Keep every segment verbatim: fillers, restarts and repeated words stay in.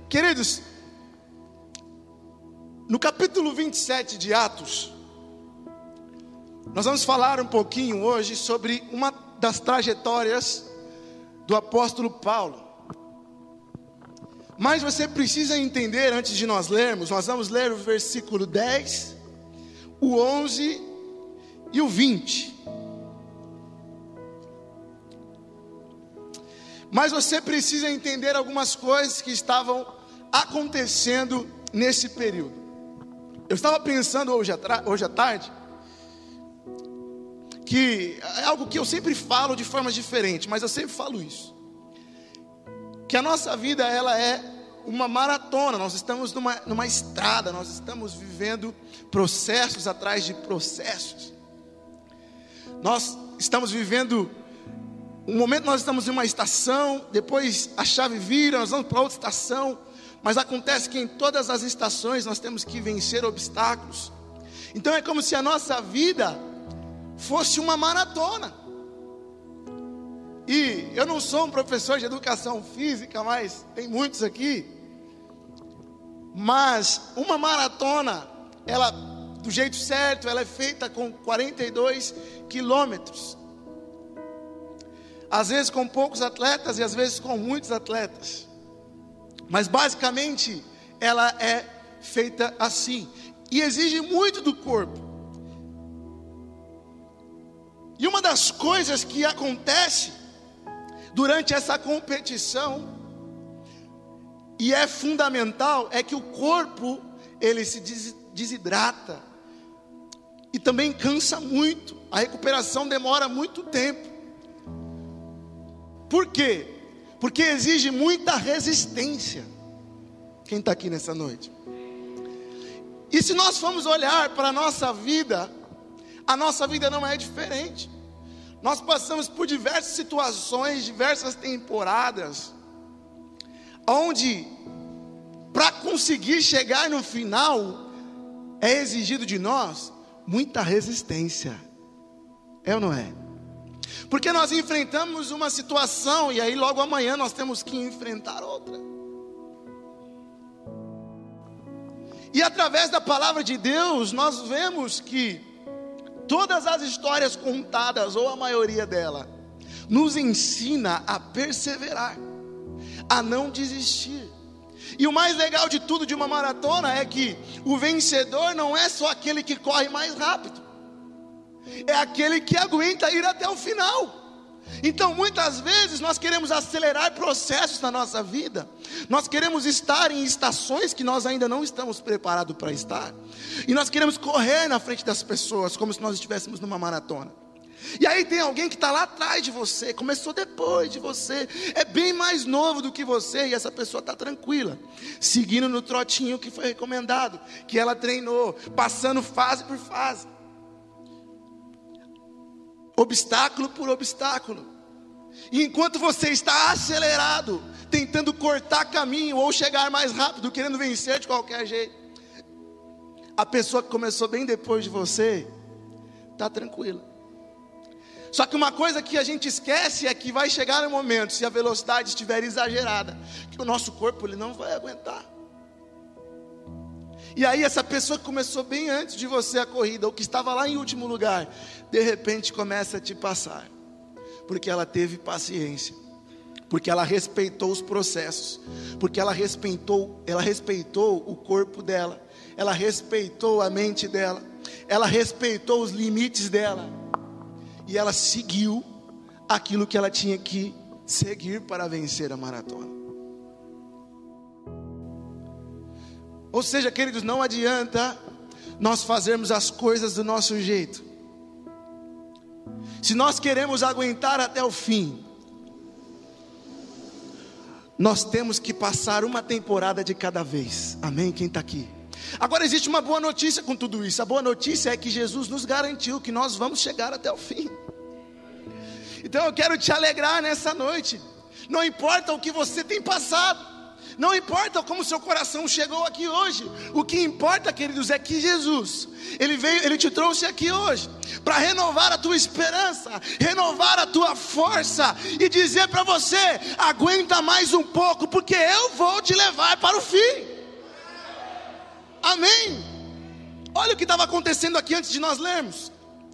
Queridos, no capítulo vinte e sete de Atos, nós vamos falar um pouquinho hoje sobre uma das trajetórias do apóstolo Paulo. Mas você precisa entender, antes de nós lermos, nós vamos ler o versículo dez, o onze e o vinte. Mas você precisa entender algumas coisas que estavam acontecendo nesse período. Eu estava pensando hoje, hoje à tarde, que é algo que eu sempre falo de formas diferentes, mas eu sempre falo isso, que a nossa vida, ela é uma maratona. Nós estamos numa, numa estrada, nós estamos vivendo processos atrás de processos. Nós estamos vivendo um momento, nós estamos em uma estação, depois a chave vira, nós vamos para outra estação, mas acontece que em todas as estações nós temos que vencer obstáculos. Então é como se a nossa vida fosse uma maratona. E eu não sou um professor de educação física, mas tem muitos aqui. Mas uma maratona, ela, do jeito certo, ela é feita com quarenta e dois quilômetros. Às vezes com poucos atletas e às vezes com muitos atletas. Mas basicamente ela é feita assim. E exige muito do corpo. E uma das coisas que acontece durante essa competição, e é fundamental, é que o corpo, ele se desidrata. E também cansa muito. A recuperação demora muito tempo. Por quê? Porque exige muita resistência. Quem está aqui nessa noite? E se nós formos olhar para a nossa vida, a nossa vida não é diferente. Nós passamos por diversas situações, diversas temporadas, onde para conseguir chegar no final, é exigido de nós muita resistência. É ou não é? Porque nós enfrentamos uma situação e aí logo amanhã nós temos que enfrentar outra. E através da palavra de Deus nós vemos que todas as histórias contadas, ou a maioria dela, nos ensina a perseverar, a não desistir. E o mais legal de tudo de uma maratona é que o vencedor não é só aquele que corre mais rápido, é aquele que aguenta ir até o final. Então muitas vezes nós queremos acelerar processos na nossa vida, nós queremos estar em estações que nós ainda não estamos preparados para estar, e nós queremos correr na frente das pessoas como se nós estivéssemos numa maratona. E aí tem alguém que está lá atrás de você, começou depois de você, é bem mais novo do que você, e essa pessoa está tranquila, seguindo no trotinho que foi recomendado, que ela treinou, passando fase por fase, obstáculo por obstáculo. E enquanto você está acelerado, tentando cortar caminho ou chegar mais rápido, querendo vencer de qualquer jeito, a pessoa que começou bem depois de você está tranquila. Só que uma coisa que a gente esquece é que vai chegar um momento, se a velocidade estiver exagerada, que o nosso corpo ele não vai aguentar. E aí essa pessoa que começou bem antes de você a corrida, ou que estava lá em último lugar, de repente começa a te passar, porque ela teve paciência, porque ela respeitou os processos, porque ela respeitou, ela respeitou o corpo dela, ela respeitou a mente dela, ela respeitou os limites dela, e ela seguiu aquilo que ela tinha que seguir para vencer a maratona. Ou seja, queridos, não adianta nós fazermos as coisas do nosso jeito. Se nós queremos aguentar até o fim, nós temos que passar uma temporada de cada vez. Amém? Quem está aqui? Agora existe uma boa notícia com tudo isso. A boa notícia é que Jesus nos garantiu que nós vamos chegar até o fim. Então eu quero te alegrar nessa noite. Não importa o que você tem passado, não importa como seu coração chegou aqui hoje. O que importa, queridos, é que Jesus, Ele veio, Ele te trouxe aqui hoje para renovar a tua esperança, renovar a tua força e dizer para você: aguenta mais um pouco, porque eu vou te levar para para o fim. Amém? Olha o que estava acontecendo aqui antes de nós lermos.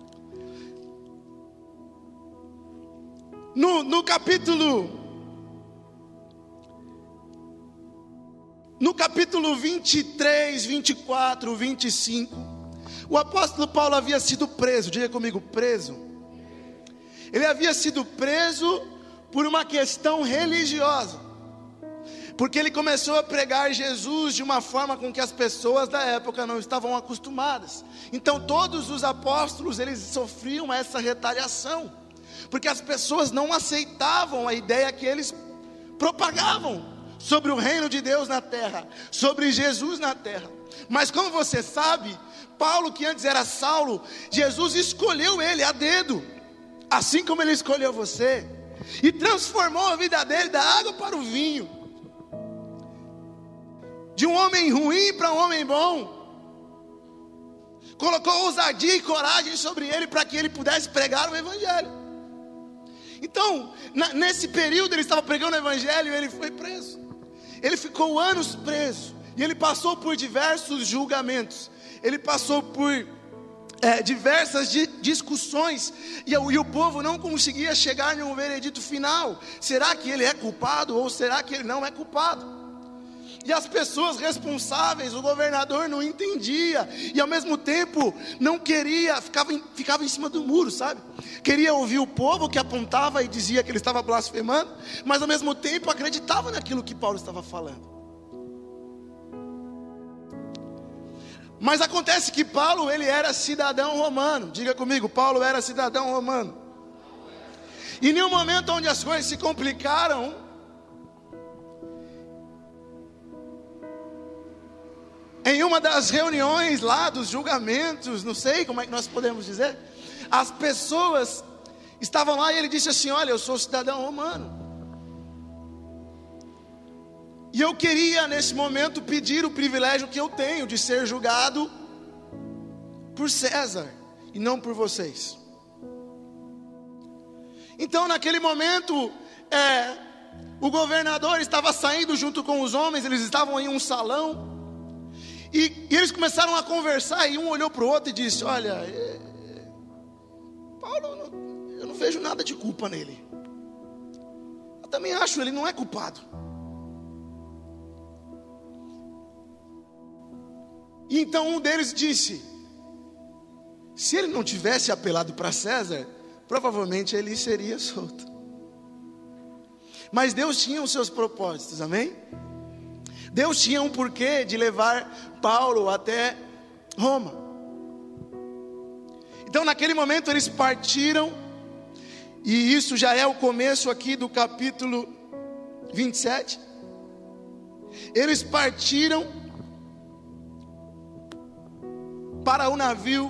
No, no capítulo No capítulo vinte e três, vinte e quatro, vinte e cinco, o apóstolo Paulo havia sido preso. Diga comigo, preso. Ele havia sido preso por uma questão religiosa, porque ele começou a pregar Jesus de uma forma com que as pessoas da época não estavam acostumadas. Então todos os apóstolos, eles sofriam essa retaliação, porque as pessoas não aceitavam a ideia que eles propagavam sobre o reino de Deus na terra, sobre Jesus na terra. Mas como você sabe, Paulo, que antes era Saulo, Jesus escolheu ele a dedo, assim como ele escolheu você, e transformou a vida dele da água para o vinho, de um homem ruim para um homem bom. Colocou ousadia e coragem sobre ele para que ele pudesse pregar o evangelho. Então, na, nesse período ele estava pregando o evangelho e ele foi preso. Ele ficou anos preso, e ele passou por diversos julgamentos, ele passou por é, diversas di- discussões, e, e o povo não conseguia chegar num veredito final. Será que ele é culpado, ou será que ele não é culpado? E as pessoas responsáveis, o governador não entendia, e ao mesmo tempo não queria, ficava em, ficava em cima do muro, sabe? Queria ouvir o povo que apontava e dizia que ele estava blasfemando, mas ao mesmo tempo acreditava naquilo que Paulo estava falando. Mas acontece que Paulo, ele era cidadão romano. Diga comigo, Paulo era cidadão romano. E em um momento onde as coisas se complicaram, em uma das reuniões lá dos julgamentos, não sei como é que nós podemos dizer, as pessoas estavam lá e ele disse assim: olha, eu sou cidadão romano, e eu queria nesse momento pedir o privilégio que eu tenho de ser julgado por César e não por vocês. Então naquele momento, é, o governador estava saindo junto com os homens, eles estavam em um salão, e, e eles começaram a conversar, e um olhou para o outro e disse: olha, é, Paulo, eu não, eu não vejo nada de culpa nele. Eu também acho, ele não é culpado. E então um deles disse: se ele não tivesse apelado para César, provavelmente ele seria solto. Mas Deus tinha os seus propósitos, amém? Deus tinha um porquê de levar Paulo até Roma. Então naquele momento eles partiram, e isso já é o começo aqui do capítulo vinte e sete. Eles partiram para o navio,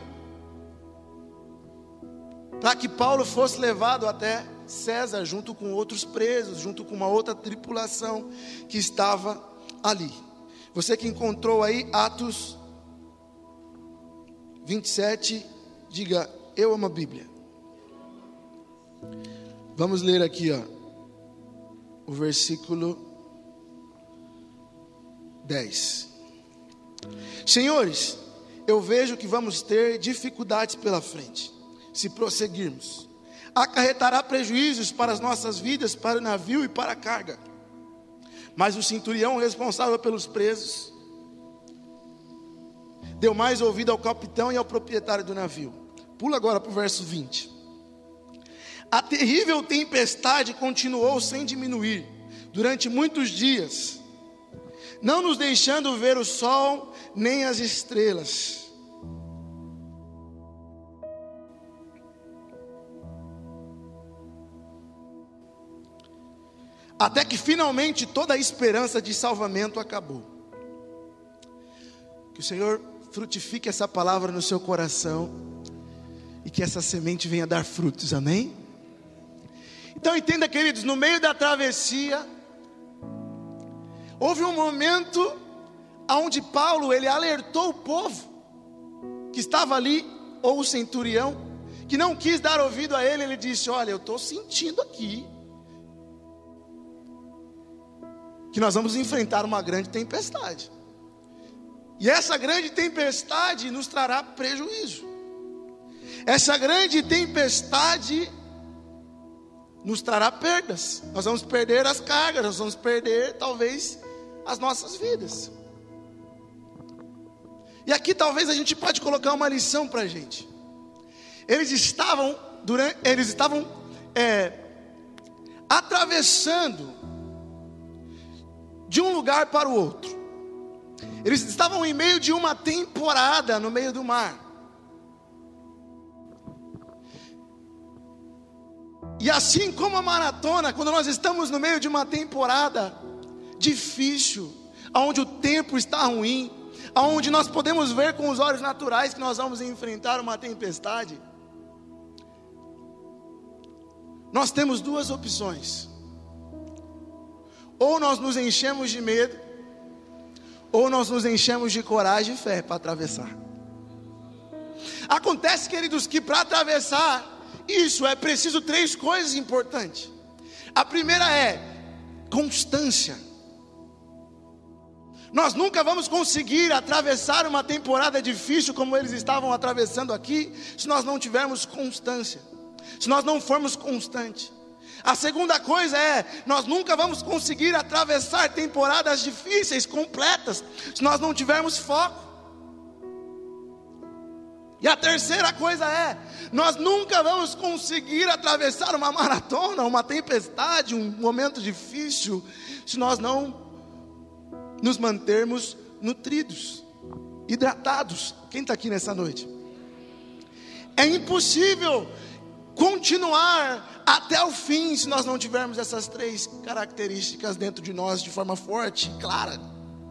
para que Paulo fosse levado até César, junto com outros presos, junto com uma outra tripulação que estava ali. Você que encontrou aí Atos vinte e sete, diga: eu amo a Bíblia. Vamos ler aqui, ó, o versículo dez. Senhores, eu vejo que vamos ter dificuldades pela frente, se prosseguirmos. Acarretará prejuízos para as nossas vidas, para o navio e para a carga. Mas o centurião responsável pelos presos deu mais ouvido ao capitão e ao proprietário do navio. Pula agora para o verso vinte. A terrível tempestade continuou sem diminuir durante muitos dias, não nos deixando ver o sol nem as estrelas. Até que finalmente toda a esperança de salvamento acabou. Que o Senhor frutifique essa palavra no seu coração, e que essa semente venha dar frutos, amém? Então entenda, queridos, no meio da travessia, houve um momento onde Paulo, ele alertou o povo que estava ali, ou o centurião, que não quis dar ouvido a ele. Ele disse: olha, eu estou sentindo aqui que nós vamos enfrentar uma grande tempestade. E essa grande tempestade nos trará prejuízo. Essa grande tempestade nos trará perdas. Nós vamos perder as cargas, nós vamos perder talvez as nossas vidas. E aqui talvez a gente pode colocar uma lição para a gente. Eles estavam, durante, eles estavam é, atravessando de um lugar para o outro. Eles estavam em meio de uma temporada no meio do mar. E assim como a maratona, quando nós estamos no meio de uma temporada difícil, onde o tempo está ruim, onde nós podemos ver com os olhos naturais que nós vamos enfrentar uma tempestade, nós temos duas opções: ou nós nos enchemos de medo, ou nós nos enchemos de coragem e fé para atravessar. Acontece, queridos, que para atravessar isso é preciso três coisas importantes. A primeira é constância. Nós nunca vamos conseguir atravessar uma temporada difícil como eles estavam atravessando aqui, se nós não tivermos constância, se nós não formos constantes. A segunda coisa é, nós nunca vamos conseguir atravessar temporadas difíceis, completas, se nós não tivermos foco. E a terceira coisa é, nós nunca vamos conseguir atravessar uma maratona, uma tempestade, um momento difícil, se nós não nos mantermos nutridos, hidratados. Quem está aqui nessa noite? É impossível continuar até o fim se nós não tivermos essas três características dentro de nós de forma forte e clara.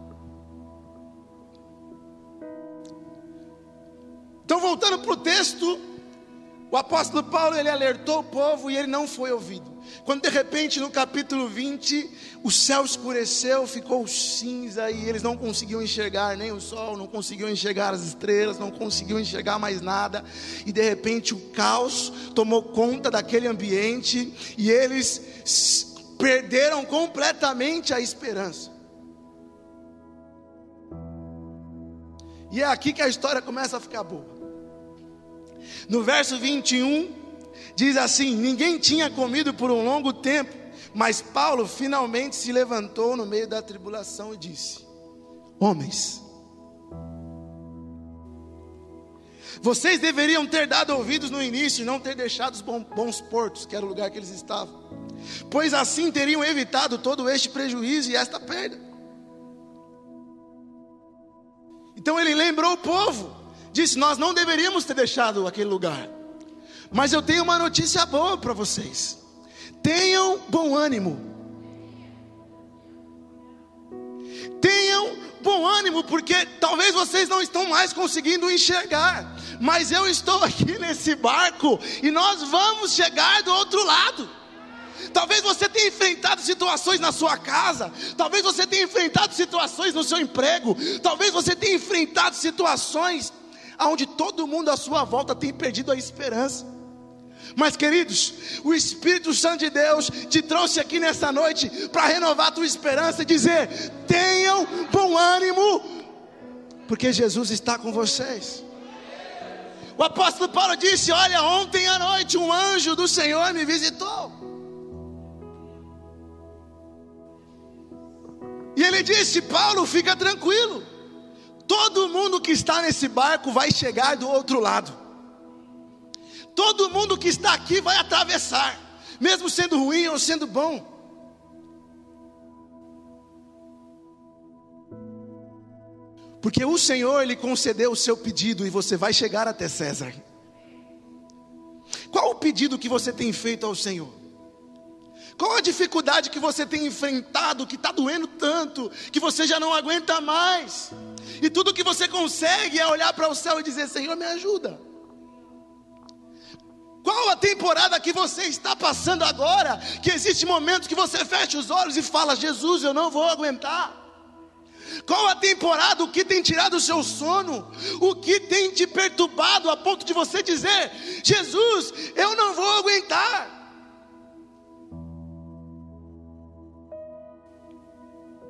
Então, voltando para o texto, o apóstolo Paulo, ele alertou o povo e ele não foi ouvido. Quando de repente no capítulo vinte, o céu escureceu, ficou cinza e eles não conseguiam enxergar nem o sol, não conseguiam enxergar as estrelas, não conseguiam enxergar mais nada. E de repente o caos tomou conta daquele ambiente e eles perderam completamente a esperança. E é aqui que a história começa a ficar boa. No verso vinte e um, diz assim: ninguém tinha comido por um longo tempo, mas Paulo finalmente se levantou no meio da tribulação e disse: homens, vocês deveriam ter dado ouvidos no início e não ter deixado os bons portos, que era o lugar que eles estavam, pois assim teriam evitado todo este prejuízo e esta perda. Então ele lembrou o povo, disse: nós não deveríamos ter deixado aquele lugar, mas eu tenho uma notícia boa para vocês: tenham bom ânimo, tenham bom ânimo, porque talvez vocês não estão mais conseguindo enxergar, mas eu estou aqui nesse barco e nós vamos chegar do outro lado. Talvez você tenha enfrentado situações na sua casa, talvez você tenha enfrentado situações no seu emprego, talvez você tenha enfrentado situações onde todo mundo à sua volta tem perdido a esperança. Mas, queridos, o Espírito Santo de Deus te trouxe aqui nessa noite para renovar a tua esperança e dizer: tenham bom ânimo, porque Jesus está com vocês. O apóstolo Paulo disse: olha, ontem à noite um anjo do Senhor me visitou. E ele disse: Paulo, fica tranquilo, todo mundo que está nesse barco vai chegar do outro lado. Todo mundo que está aqui vai atravessar, mesmo sendo ruim ou sendo bom. Porque o Senhor lhe concedeu o seu pedido e você vai chegar até César. Qual o pedido que você tem feito ao Senhor? Qual a dificuldade que você tem enfrentado, que está doendo tanto, que você já não aguenta mais? E tudo que você consegue é olhar para o céu e dizer: Senhor, me ajuda. Qual a temporada que você está passando agora, que existe momentos que você fecha os olhos e fala: Jesus, eu não vou aguentar. Qual a temporada, o que tem tirado o seu sono, o que tem te perturbado a ponto de você dizer: Jesus, eu não vou aguentar.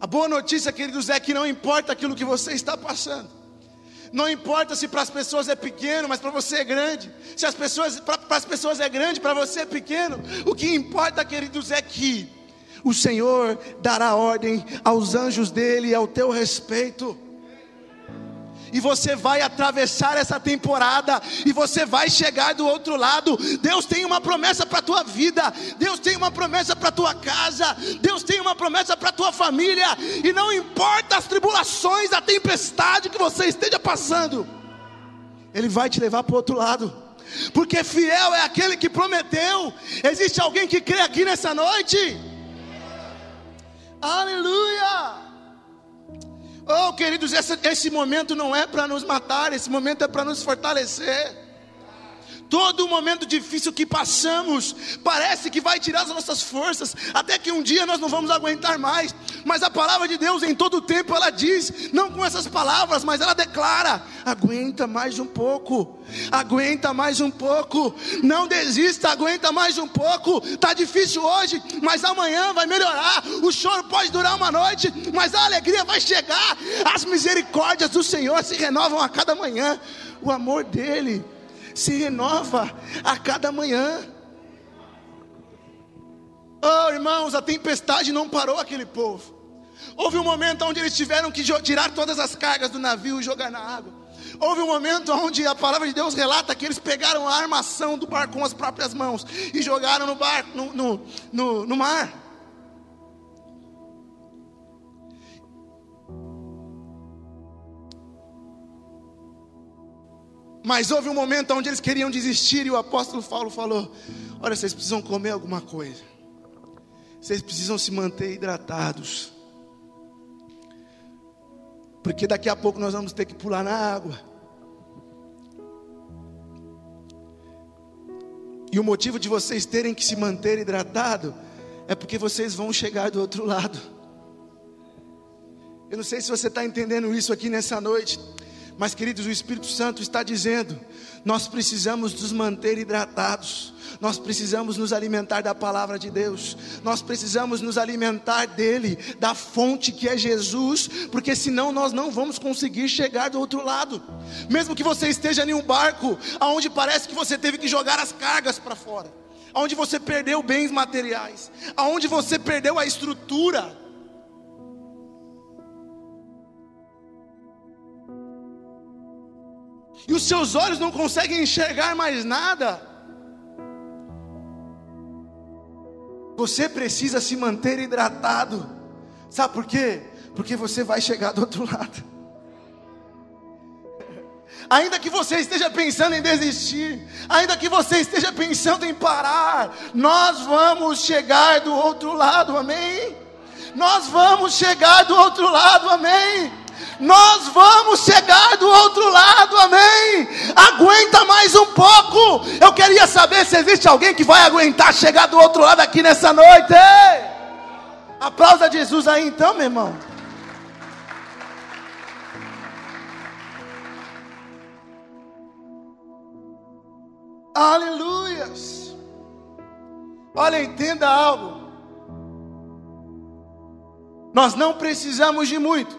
A boa notícia, queridos, é que não importa aquilo que você está passando. Não importa se para as pessoas é pequeno, mas para você é grande. Se as pessoas, para as pessoas é grande, para você é pequeno. O que importa, queridos, é que o Senhor dará ordem aos anjos dele ao teu respeito. E você vai atravessar essa temporada, e você vai chegar do outro lado. Deus tem uma promessa para a tua vida, Deus tem uma promessa para a tua casa, Deus tem uma promessa para a tua família. E não importa as tribulações, a tempestade que você esteja passando, Ele vai te levar para o outro lado, porque fiel é aquele que prometeu. Existe alguém que crê aqui nessa noite? Aleluia! Oh, queridos, esse, esse momento não é para nos matar, esse momento é para nos fortalecer. Todo momento difícil que passamos parece que vai tirar as nossas forças, até que um dia nós não vamos aguentar mais. Mas a palavra de Deus em todo tempo ela diz, não com essas palavras, mas ela declara: aguenta mais um pouco, aguenta mais um pouco, não desista, aguenta mais um pouco. Está difícil hoje, mas amanhã vai melhorar. O choro pode durar uma noite, mas a alegria vai chegar. As misericórdias do Senhor se renovam a cada manhã. O amor dele se renova a cada manhã. Oh, irmãos, a tempestade não parou aquele povo. Houve um momento onde eles tiveram que tirar todas as cargas do navio e jogar na água. Houve um momento onde a palavra de Deus relata que eles pegaram a armação do barco com as próprias mãos e jogaram no barco, no, no, no, no mar. Mas houve um momento onde eles queriam desistir, e o apóstolo Paulo falou: olha, vocês precisam comer alguma coisa, vocês precisam se manter hidratados, porque daqui a pouco nós vamos ter que pular na água. E o motivo de vocês terem que se manter hidratado é porque vocês vão chegar do outro lado. Eu não sei se você está entendendo isso aqui nessa noite, mas, queridos, o Espírito Santo está dizendo: nós precisamos nos manter hidratados, nós precisamos nos alimentar da palavra de Deus, nós precisamos nos alimentar dele, da fonte que é Jesus, porque senão nós não vamos conseguir chegar do outro lado. Mesmo que você esteja em um barco, onde parece que você teve que jogar as cargas para fora, onde você perdeu bens materiais, onde você perdeu a estrutura, e os seus olhos não conseguem enxergar mais nada, você precisa se manter hidratado. Sabe por quê? Porque você vai chegar do outro lado. Ainda que você esteja pensando em desistir, ainda que você esteja pensando em parar, nós vamos chegar do outro lado, amém? Nós vamos chegar do outro lado, amém? Nós vamos chegar do outro lado, amém? Aguenta mais um pouco. Eu queria saber se existe alguém que vai aguentar chegar do outro lado aqui nessa noite. Ei! Aplauda Jesus aí então, meu irmão. Aleluias. Olha, entenda algo. Nós não precisamos de muito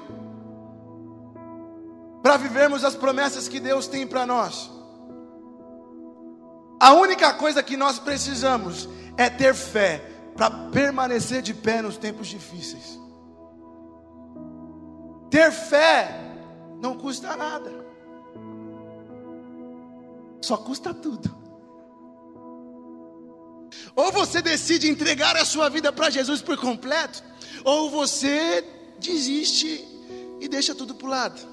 para vivermos as promessas que Deus tem para nós. A única coisa que nós precisamos é ter fé para permanecer de pé nos tempos difíceis. Ter fé não custa nada, só custa tudo. Ou você decide entregar a sua vida para Jesus por completo, ou você desiste e deixa tudo para o lado.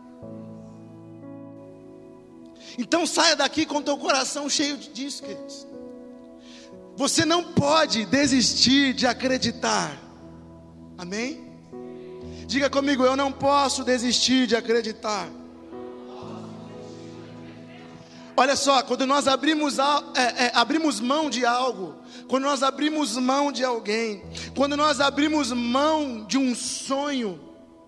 Então saia daqui com teu coração cheio disso, queridos. Você não pode desistir de acreditar. Amém? Diga comigo: eu não posso desistir de acreditar. Olha só, quando nós abrimos, é, é, abrimos mão de algo, quando nós abrimos mão de alguém, quando nós abrimos mão de um sonho,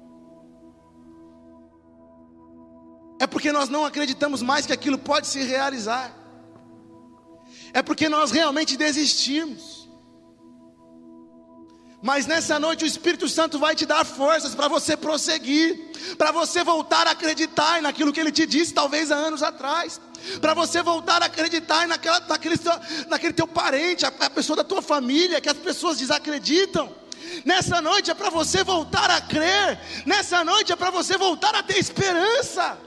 é porque nós não acreditamos mais que aquilo pode se realizar. É porque nós realmente desistimos. Mas nessa noite o Espírito Santo vai te dar forças para você prosseguir, para você voltar a acreditar naquilo que Ele te disse talvez há anos atrás, para você voltar a acreditar naquela, naquele, naquele teu parente, a, a pessoa da tua família, que as pessoas desacreditam. Nessa noite é para você voltar a crer, nessa noite é para você voltar a ter esperança,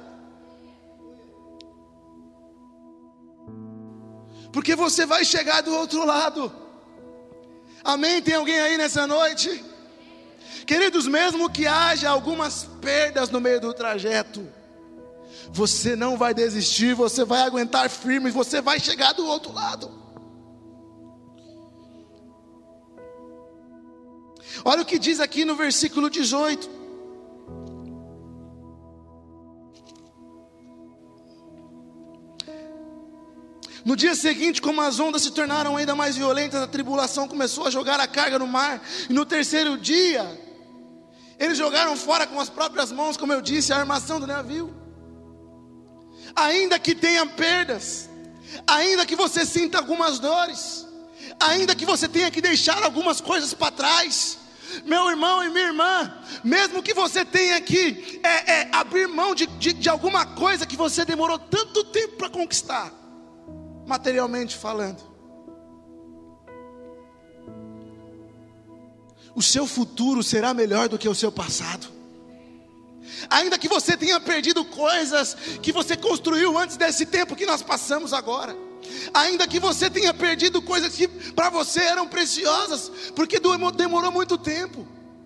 porque você vai chegar do outro lado. Amém? Tem alguém aí nessa noite? Queridos, mesmo que haja algumas perdas no meio do trajeto, você não vai desistir, você vai aguentar firme, você vai chegar do outro lado. Olha o que diz aqui no versículo dezoito. No dia seguinte, como as ondas se tornaram ainda mais violentas, a tribulação começou a jogar a carga no mar. E no terceiro dia, eles jogaram fora com as próprias mãos, como eu disse, a armação do navio. Ainda que tenha perdas, ainda que você sinta algumas dores, ainda que você tenha que deixar algumas coisas para trás, meu irmão e minha irmã, mesmo que você tenha que é, é, abrir mão de, de, de alguma coisa que você demorou tanto tempo para conquistar, materialmente falando, o seu futuro será melhor do que o seu passado. Ainda que você tenha perdido coisas que você construiu antes desse tempo que nós passamos agora, ainda que você tenha perdido coisas que para você eram preciosas, porque demorou muito tempo,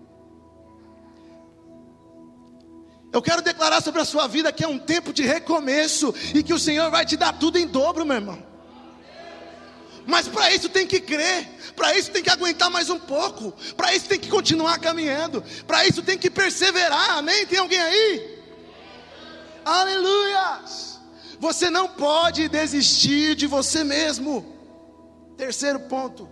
eu quero declarar sobre a sua vida que é um tempo de recomeço, e que o Senhor vai te dar tudo em dobro, meu irmão. Mas para isso tem que crer, para isso tem que aguentar mais um pouco, para isso tem que continuar caminhando, para isso tem que perseverar, amém? Tem alguém aí? Aleluia! Você não pode desistir de você mesmo. Terceiro ponto.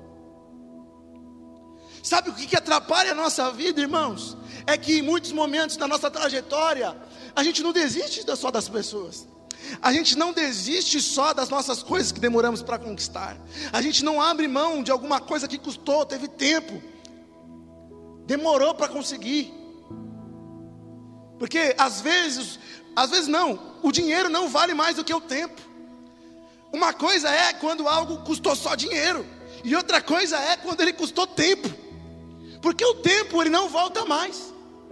Sabe o que atrapalha a nossa vida, irmãos? É que em muitos momentos da nossa trajetória, a gente não desiste só das pessoas, a gente não desiste só das nossas coisas que demoramos para conquistar, a gente não abre mão de alguma coisa que custou, teve tempo, demorou para conseguir, porque às vezes, às vezes não, o dinheiro não vale mais do que o tempo. Uma coisa é quando algo custou só dinheiro, e outra coisa é quando ele custou tempo, porque o tempo ele não volta mais.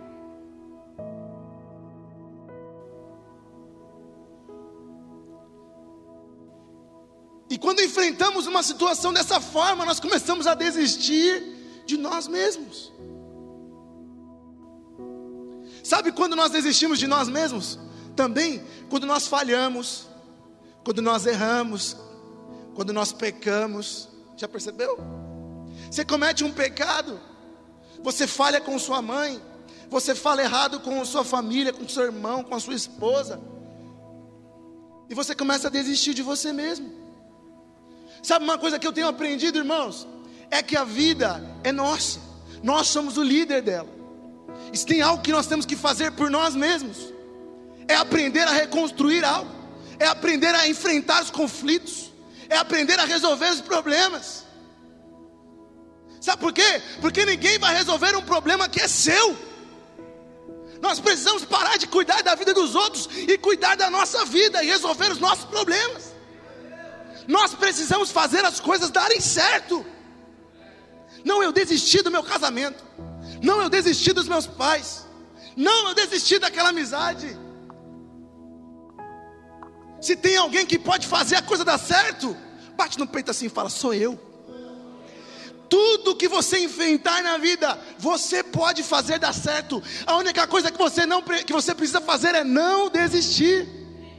E quando enfrentamos uma situação dessa forma, nós começamos a desistir de nós mesmos. Sabe quando nós desistimos de nós mesmos? Também quando nós falhamos, quando nós erramos, quando nós pecamos. Já percebeu? Você comete um pecado, você falha com sua mãe, você fala errado com sua família, com seu irmão, com a sua esposa, e você começa a desistir de você mesmo. Sabe uma coisa que eu tenho aprendido, irmãos? É que a vida é nossa, nós somos o líder dela. E se tem algo que nós temos que fazer por nós mesmos, é aprender a reconstruir algo, é aprender a enfrentar os conflitos, é aprender a resolver os problemas. Sabe por quê? Porque ninguém vai resolver um problema que é seu. Nós precisamos parar de cuidar da vida dos outros e cuidar da nossa vida e resolver os nossos problemas. Nós precisamos fazer as coisas darem certo. Não eu desisti do meu casamento, não eu desisti dos meus pais, não eu desisti daquela amizade. Se tem alguém que pode fazer a coisa dar certo, bate no peito assim e fala: sou eu. Tudo que você inventar na vida, você pode fazer dar certo. A única coisa que você, não, que você precisa fazer é não desistir.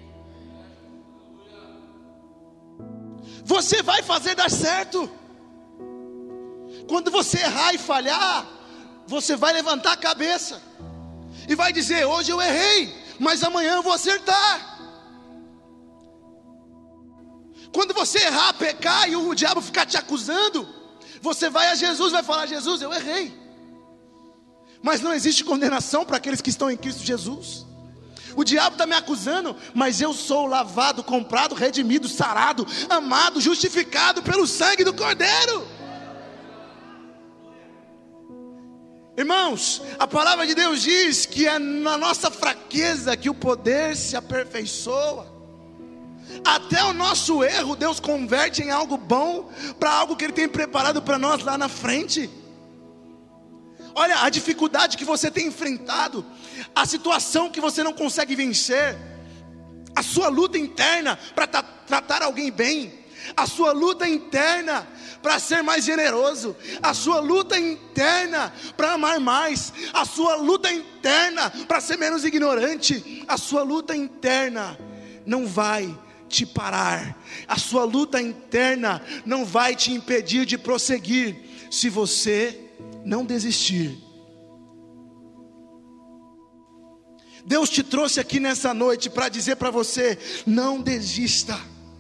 Você vai fazer dar certo. Quando você errar e falhar, você vai levantar a cabeça e vai dizer: hoje eu errei, mas amanhã eu vou acertar. Quando você errar, pecar e o diabo ficar te acusando, você vai a Jesus e vai falar: Jesus, eu errei. Mas não existe condenação para aqueles que estão em Cristo Jesus. O diabo está me acusando, mas eu sou lavado, comprado, redimido, sarado, amado, justificado pelo sangue do Cordeiro. Irmãos, a palavra de Deus diz que é na nossa fraqueza que o poder se aperfeiçoa. Até o nosso erro Deus converte em algo bom, para algo que Ele tem preparado para nós lá na frente. Olha a dificuldade que você tem enfrentado, a situação que você não consegue vencer, a sua luta interna para tra- tratar alguém bem, a sua luta interna para ser mais generoso, a sua luta interna para amar mais, a sua luta interna para ser menos ignorante, a sua luta interna não vai te parar, a sua luta interna não vai te impedir de prosseguir, se você não desistir. Deus te trouxe aqui nessa noite para dizer para você: não desista.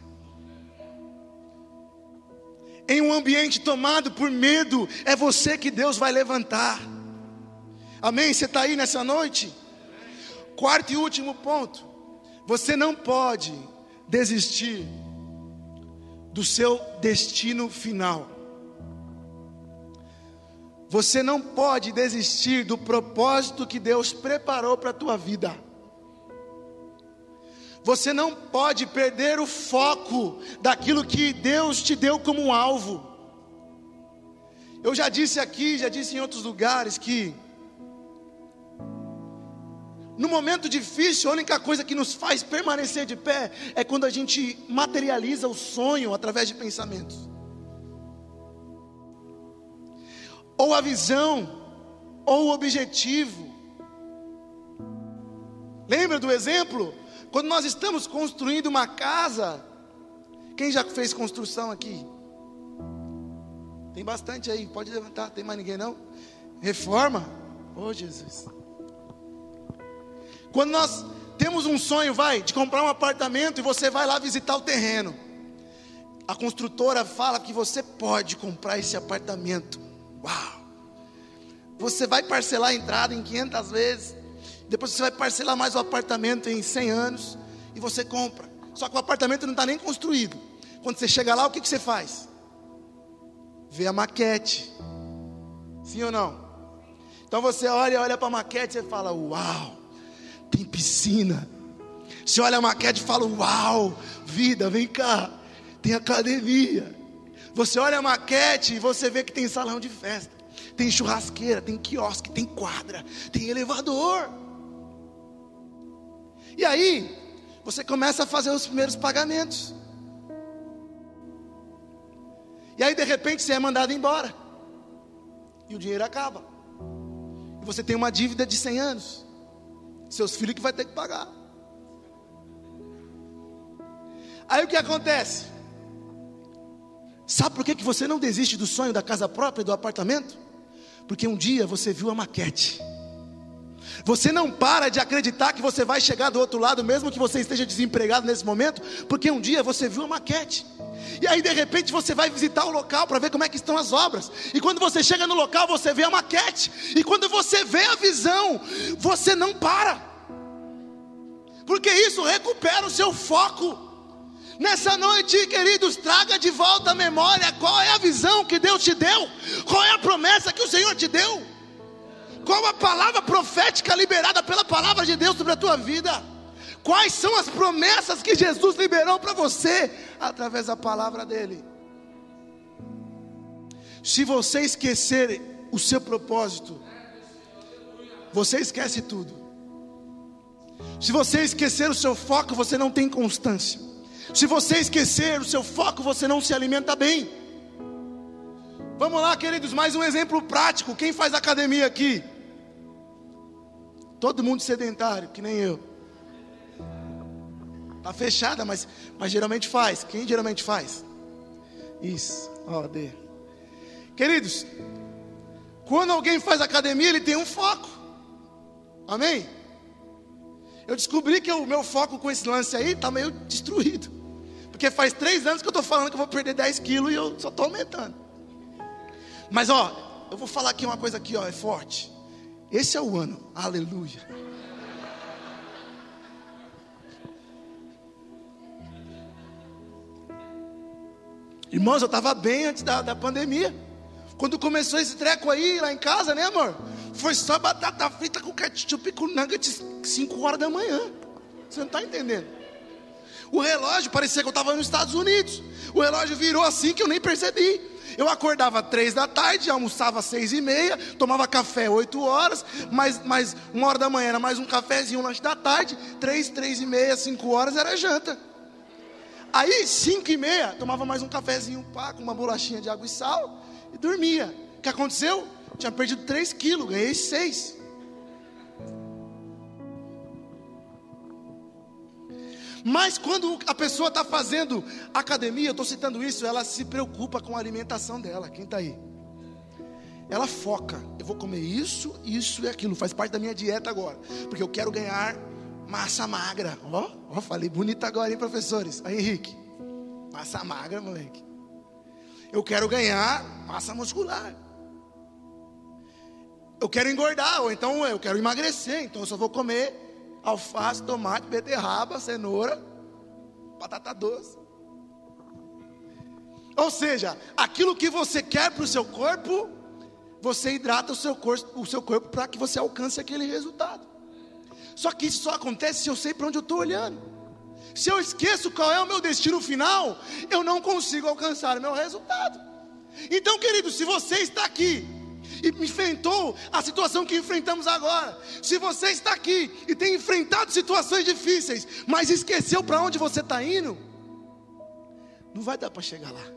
Em um ambiente tomado por medo, é você que Deus vai levantar. Amém? Você está aí nessa noite? Quarto e último ponto: você não pode desistir do seu destino final. Você não pode desistir do propósito que Deus preparou para a tua vida. Você não pode perder o foco daquilo que Deus te deu como um alvo. Eu já disse aqui, já disse em outros lugares que no momento difícil, a única coisa que nos faz permanecer de pé é quando a gente materializa o sonho através de pensamentos, ou a visão, ou o objetivo. Lembra do exemplo? Quando nós estamos construindo uma casa, quem já fez construção aqui? Tem bastante aí, pode levantar, tem mais ninguém não? Reforma? Oh Jesus! Quando nós temos um sonho, vai, de comprar um apartamento e você vai lá visitar o terreno, a construtora fala que você pode comprar esse apartamento. Uau! Você vai parcelar a entrada em quinhentas vezes, depois você vai parcelar mais o apartamento em cem anos, e você compra. Só que o apartamento não está nem construído. Quando você chega lá, o que, que você faz? Vê a maquete. Sim ou não? Então você olha, olha para a maquete e você fala: uau, tem piscina. Você olha a maquete e fala: uau, vida, vem cá, tem academia. Você olha a maquete e você vê que tem salão de festa, tem churrasqueira, tem quiosque, tem quadra, tem elevador. E aí, você começa a fazer os primeiros pagamentos. E aí de repente você é mandado embora, e o dinheiro acaba, e você tem uma dívida de cem anos, seus filhos que vai ter que pagar. Aí o que acontece? Sabe por que, que você não desiste do sonho da casa própria, do apartamento? Porque um dia você viu a maquete. Você não para de acreditar que você vai chegar do outro lado, mesmo que você esteja desempregado nesse momento, porque um dia você viu a maquete. E aí de repente você vai visitar o local para ver como é que estão as obras. E quando você chega no local, você vê a maquete. E quando você vê a visão, você não para, porque isso recupera o seu foco. Nessa noite, queridos, traga de volta à memória qual é a visão que Deus te deu, qual é a promessa que o Senhor te deu, qual a palavra profética liberada pela palavra de Deus sobre a tua vida, quais são as promessas que Jesus liberou para você através da palavra dele. Se você esquecer o seu propósito, você esquece tudo. Se você esquecer o seu foco, você não tem constância. Se você esquecer o seu foco, você não se alimenta bem. Vamos lá, queridos, mais um exemplo prático. Quem faz academia aqui? Todo mundo sedentário, que nem eu. Está fechada, mas, mas geralmente faz. Quem geralmente faz? Isso, ó, D. Queridos, quando alguém faz academia, ele tem um foco. Amém? Eu descobri que o meu foco com esse lance aí está meio destruído, porque faz três anos que eu estou falando que eu vou perder dez quilos e eu só estou aumentando. Mas ó, eu vou falar aqui uma coisa aqui, ó, é forte. Esse é o ano, aleluia. Irmãos, eu estava bem antes da, da pandemia. Quando começou esse treco aí, lá em casa, né, amor? Foi só batata frita com ketchup e com nuggets, cinco horas da manhã. Você não está entendendo? O relógio, parecia que eu estava nos Estados Unidos. O relógio virou assim que eu nem percebi. Eu acordava três da tarde, almoçava às seis e meia, tomava café oito horas, mais, mais uma hora da manhã era mais um cafezinho, um lanche da tarde, três, três e meia, cinco horas era janta. Aí, cinco e meia, tomava mais um cafezinho, pá, com uma bolachinha de água e sal, e dormia. O que aconteceu? Tinha perdido três quilos, ganhei seis. Mas quando a pessoa está fazendo academia, eu estou citando isso, ela se preocupa com a alimentação dela. Quem está aí? Ela foca, eu vou comer isso, isso e aquilo, faz parte da minha dieta agora, porque eu quero ganhar massa magra. Ó, ó, falei bonito agora, hein, professores? Aí, Henrique, massa magra, moleque. Eu quero ganhar massa muscular. Eu quero engordar, ou então eu quero emagrecer, então eu só vou comer alface, tomate, beterraba, cenoura, batata doce. Ou seja, aquilo que você quer para o seu corpo, você hidrata o seu corpo, o seu corpo para que você alcance aquele resultado. Só que isso só acontece se eu sei para onde eu estou olhando. Se eu esqueço qual é o meu destino final, eu não consigo alcançar o meu resultado. Então, querido, se você está aqui e enfrentou a situação que enfrentamos agora, se você está aqui e tem enfrentado situações difíceis, mas esqueceu para onde você está indo, não vai dar para chegar lá.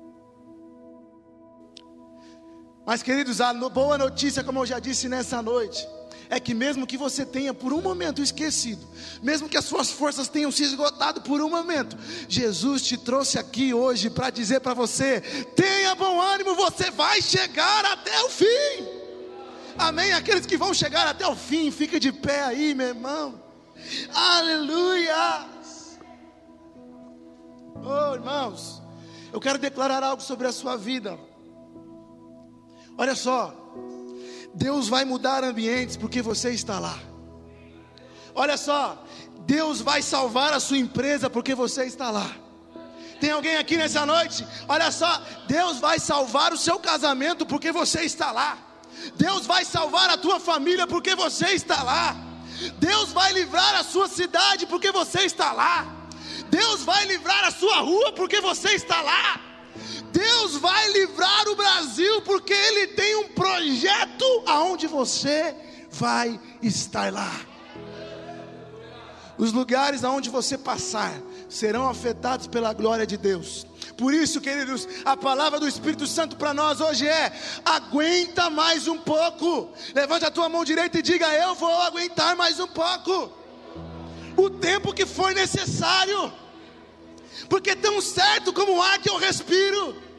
Mas, queridos, a boa notícia, como eu já disse nessa noite, é que mesmo que você tenha por um momento esquecido, mesmo que as suas forças tenham se esgotado por um momento, Jesus te trouxe aqui hoje para dizer para você: tenha bom ânimo, você vai chegar até o fim. Amém? Aqueles que vão chegar até o fim, fica de pé aí, meu irmão. Aleluia. Oh, irmãos, eu quero declarar algo sobre a sua vida. Olha só, Deus vai mudar ambientes porque você está lá. Olha só, Deus vai salvar a sua empresa porque você está lá. Tem alguém aqui nessa noite? Olha só, Deus vai salvar o seu casamento porque você está lá. Deus vai salvar a tua família porque você está lá. Deus vai livrar a sua cidade porque você está lá. Deus vai livrar a sua rua porque você está lá. Deus vai livrar o Brasil porque Ele tem um projeto aonde você vai estar lá. Os lugares aonde você passar serão afetados pela glória de Deus. Por isso, queridos, a palavra do Espírito Santo para nós hoje é: aguenta mais um pouco. Levante a tua mão direita e diga: eu vou aguentar mais um pouco, o tempo que for necessário, porque tão certo como o ar que eu respiro,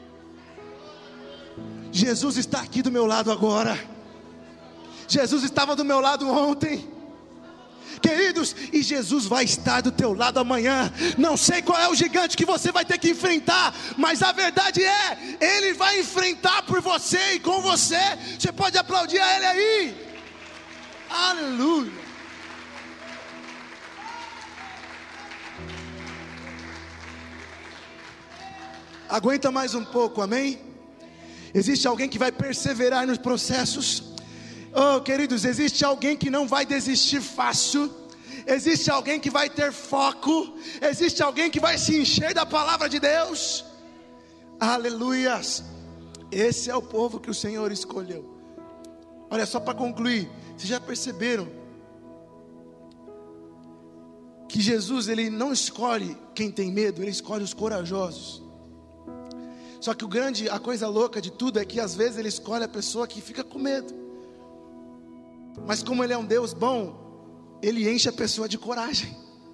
Jesus está aqui do meu lado agora. Jesus estava do meu lado ontem, queridos, e Jesus vai estar do teu lado amanhã. Não sei qual é o gigante que você vai ter que enfrentar, mas a verdade é, Ele vai enfrentar por você e com você. Você pode aplaudir a Ele aí. Aleluia. Aguenta mais um pouco, amém? Existe alguém que vai perseverar nos processos. Oh, queridos, existe alguém que não vai desistir fácil. Existe alguém que vai ter foco. Existe alguém que vai se encher da palavra de Deus. Aleluias. Esse é o povo que o Senhor escolheu. Olha só, para concluir, vocês já perceberam que Jesus, Ele não escolhe quem tem medo, Ele escolhe os corajosos. Só que o grande, a coisa louca de tudo é que às vezes Ele escolhe a pessoa que fica com medo. Mas como Ele é um Deus bom, Ele enche a pessoa de coragem.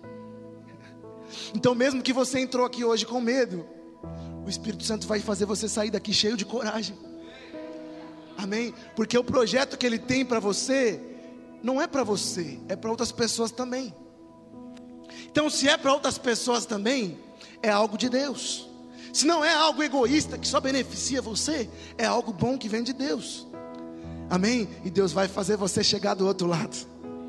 Então mesmo que você entrou aqui hoje com medo, o Espírito Santo vai fazer você sair daqui cheio de coragem. Amém? Porque o projeto que Ele tem para você, não é para você, é para outras pessoas também. Então se é para outras pessoas também, é algo de Deus. Se não é algo egoísta que só beneficia você, é algo bom que vem de Deus. Amém? E Deus vai fazer você chegar do outro lado.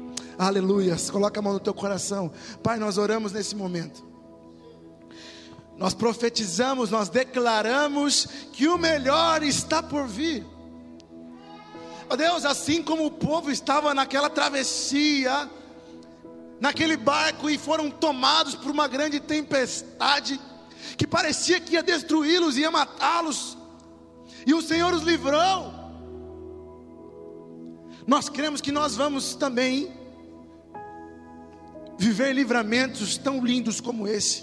Aleluia. Coloca a mão no teu coração. Pai, nós oramos nesse momento. Nós profetizamos, nós declaramos que o melhor está por vir. Ó Deus, assim como o povo estava naquela travessia, naquele barco, e foram tomados por uma grande tempestade, que parecia que ia destruí-los, ia matá-los, e o Senhor os livrou. Nós cremos que nós vamos também viver livramentos tão lindos como esse.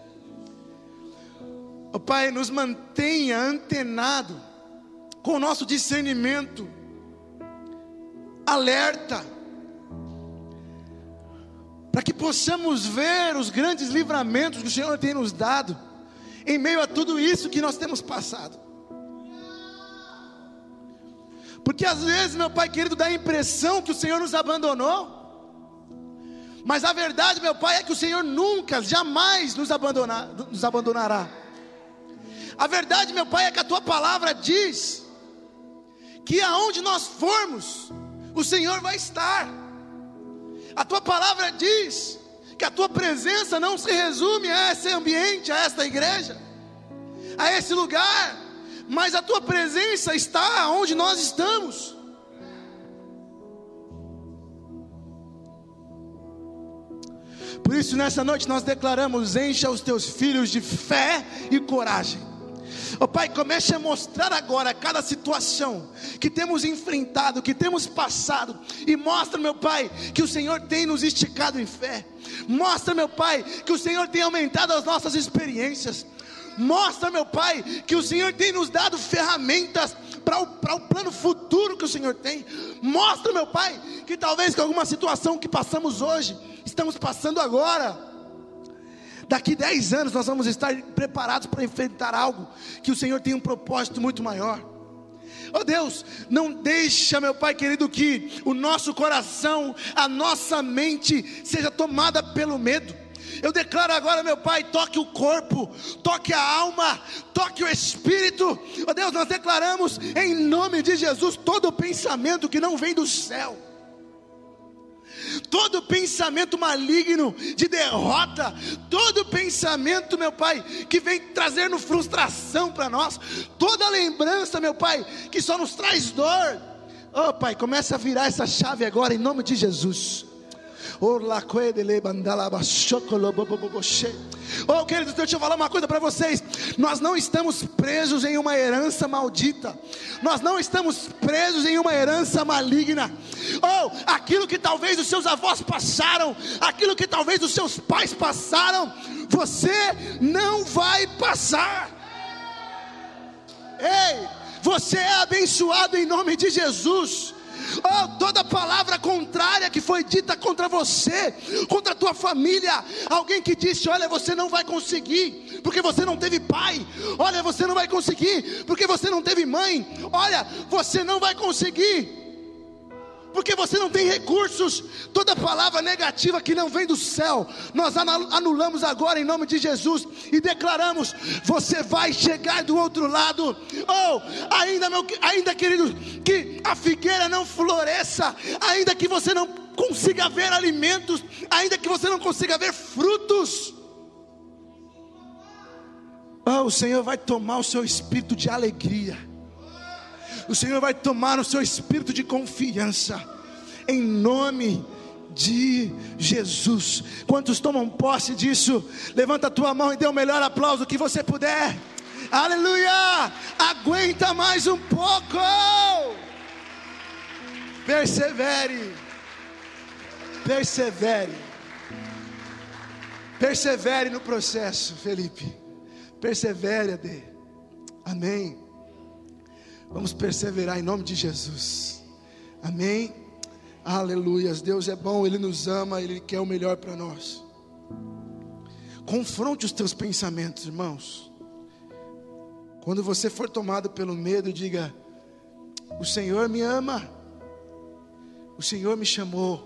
Ó Pai, nos mantenha antenado, com o nosso discernimento alerta, para que possamos ver os grandes livramentos que o Senhor tem nos dado, em meio a tudo isso que nós temos passado. Porque às vezes, meu Pai querido, dá a impressão que o Senhor nos abandonou, mas a verdade, meu Pai, é que o Senhor nunca, jamais nos, abandonar, nos abandonará. A verdade, meu Pai, é que a Tua palavra diz que aonde nós formos, o Senhor vai estar. A Tua palavra diz que a Tua presença não se resume a esse ambiente, a esta igreja, a esse lugar, mas a Tua presença está onde nós estamos. Por isso, nessa noite nós declaramos: encha os Teus filhos de fé e coragem. Ó Pai, comece a mostrar agora cada situação que temos enfrentado, que temos passado, e mostra, meu Pai, que o Senhor tem nos esticado em fé. Mostra, meu Pai, que o Senhor tem aumentado as nossas experiências. Mostra, meu Pai, que o Senhor tem nos dado ferramentas para o, para o plano futuro que o Senhor tem. Mostra, meu Pai, que talvez com alguma situação que passamos hoje, estamos passando agora, daqui dez anos nós vamos estar preparados para enfrentar algo que o Senhor tem um propósito muito maior. Oh Deus, não deixa, meu Pai querido, que o nosso coração, a nossa mente seja tomada pelo medo. Eu declaro agora, meu Pai, toque o corpo, toque a alma, toque o espírito. Oh Deus, nós declaramos em nome de Jesus todo pensamento que não vem do céu, todo pensamento maligno de derrota, todo pensamento, meu Pai, que vem trazendo frustração para nós, toda lembrança, meu Pai, que só nos traz dor. Oh Pai, começa a virar essa chave agora em nome de Jesus. Oh queridos, deixa eu falar uma coisa para vocês. Nós não estamos presos em uma herança maldita, nós não estamos presos em uma herança maligna. Oh, aquilo que talvez os seus avós passaram, aquilo que talvez os seus pais passaram, você não vai passar. Ei, você é abençoado em nome de Jesus. Oh, toda palavra contrária que foi dita contra você, contra a tua família, alguém que disse: olha, você não vai conseguir, porque você não teve pai. Olha, você não vai conseguir, porque você não teve mãe. Olha, você não vai conseguir, porque você não tem recursos. Toda palavra negativa que não vem do céu, nós anulamos agora em nome de Jesus e declaramos: você vai chegar do outro lado. Oh, ainda, meu, ainda querido, que a figueira não floresça, ainda que você não consiga ver alimentos, ainda que você não consiga ver frutos, oh, o Senhor vai tomar o seu espírito de alegria, o Senhor vai tomar o seu espírito de confiança, em nome de Jesus. Quantos tomam posse disso? Levanta a tua mão e dê o melhor aplauso que você puder. Aleluia! Aguenta mais um pouco. Persevere. Persevere. Persevere no processo, Felipe. Persevere, Ade. Amém. Vamos perseverar em nome de Jesus. Amém. Aleluias. Deus é bom, Ele nos ama, Ele quer o melhor para nós. Confronte os teus pensamentos, irmãos. Quando você for tomado pelo medo, diga: o Senhor me ama, o Senhor me chamou.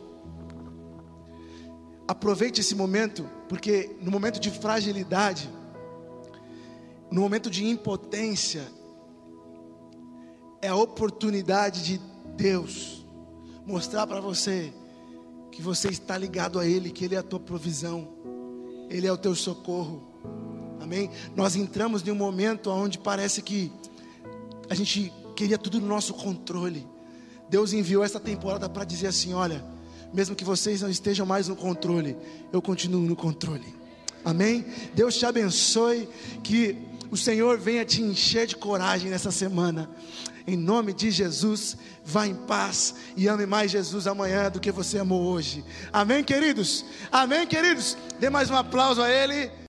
Aproveite esse momento, porque no momento de fragilidade, no momento de impotência, é a oportunidade de Deus mostrar para você que você está ligado a Ele, que Ele é a tua provisão, Ele é o teu socorro. Amém? Nós entramos em um momento onde parece que a gente queria tudo no nosso controle. Deus enviou essa temporada para dizer assim: olha, mesmo que vocês não estejam mais no controle, eu continuo no controle. Amém? Deus te abençoe, que o Senhor venha te encher de coragem nessa semana. Em nome de Jesus, vá em paz e ame mais Jesus amanhã do que você amou hoje. Amém, queridos? Amém, queridos? Dê mais um aplauso a Ele.